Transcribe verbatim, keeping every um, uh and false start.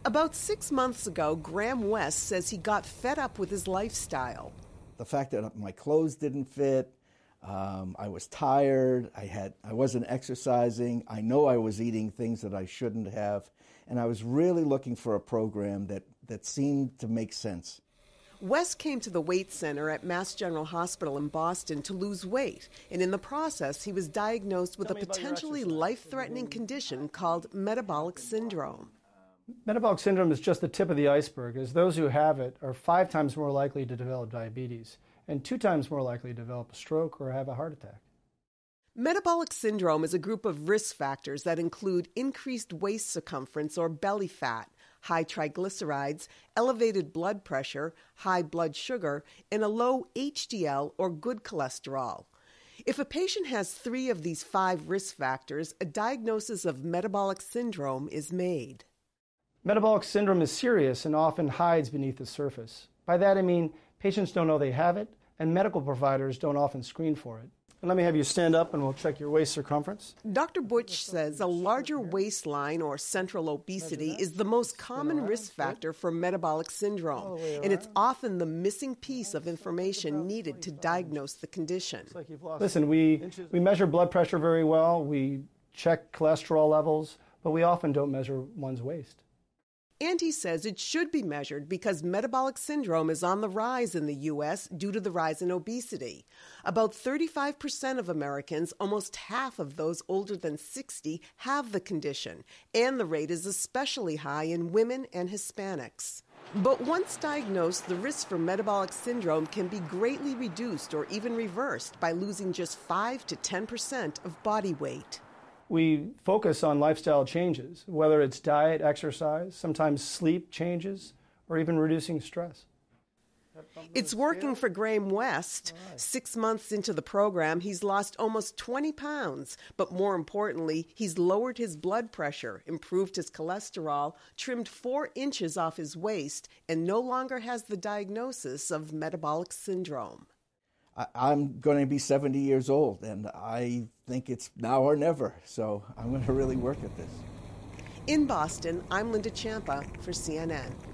About six months ago, Graham West says he got fed up with his lifestyle. The fact that my clothes didn't fit, um, I was tired, I, had, I wasn't exercising, I know I was eating things that I shouldn't have, and I was really looking for a program that, that seemed to make sense. West came to the Weight Center at Mass General Hospital in Boston to lose weight, and in the process, he was diagnosed with a potentially life-threatening condition called metabolic syndrome. Metabolic syndrome is just the tip of the iceberg, as those who have it are five times more likely to develop diabetes and two times more likely to develop a stroke or have a heart attack. Metabolic syndrome is a group of risk factors that include increased waist circumference or belly fat, high triglycerides, elevated blood pressure, high blood sugar, and a low H D L or good cholesterol. If a patient has three of these five risk factors, a diagnosis of metabolic syndrome is made. Metabolic syndrome is serious and often hides beneath the surface. By that I mean patients don't know they have it, and medical providers don't often screen for it. And let me have you stand up and we'll check your waist circumference. Doctor Butch says a larger waistline or central obesity is the most common risk factor for metabolic syndrome, and it's often the missing piece of information needed to diagnose the condition. Listen, we, we measure blood pressure very well, we check cholesterol levels, but we often don't measure one's waist. And he says it should be measured because metabolic syndrome is on the rise in the U S due to the rise in obesity. About thirty-five percent of Americans, almost half of those older than sixty, have the condition, and the rate is especially high in women and Hispanics. But once diagnosed, the risk for metabolic syndrome can be greatly reduced or even reversed by losing just five to ten percent of body weight. We focus on lifestyle changes, whether it's diet, exercise, sometimes sleep changes, or even reducing stress. It's working for Graham West. Six months into the program, he's lost almost twenty pounds. But more importantly, he's lowered his blood pressure, improved his cholesterol, trimmed four inches off his waist, and no longer has the diagnosis of metabolic syndrome. I'm going to be seventy years old, and I think it's now or never, so I'm going to really work at this. In Boston, I'm Linda Champa for C N N.